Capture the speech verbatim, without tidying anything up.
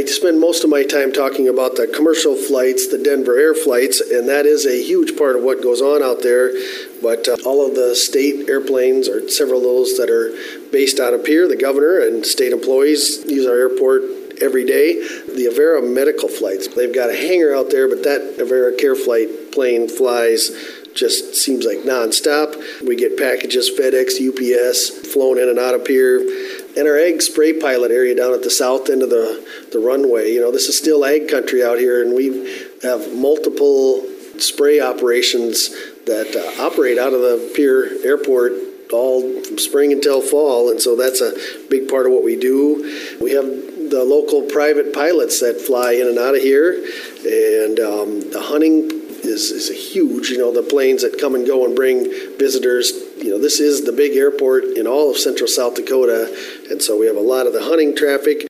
spend most of my time talking about the commercial flights, the Denver Air flights, and that is a huge part of what goes on out there. But uh, all of the state airplanes, or several of those that are based out of here, the governor and state employees use our airport every day. The Avera medical flights, they've got a hangar out there, but that Avera Care Flight plane flies just seems like nonstop. We get packages, FedEx, U P S, flown in and out of here. And our ag spray pilot area down at the south end of the, the runway, you know, this is still ag country out here, and we have multiple spray operations that uh, operate out of the Pierre Airport all from spring until fall, and so that's a big part of what we do. We have the local private pilots that fly in and out of here, and um, the hunting is, is a huge, you know, the planes that come and go and bring visitors. You know, this is the big airport in all of central South Dakota, and so we have a lot of the hunting traffic.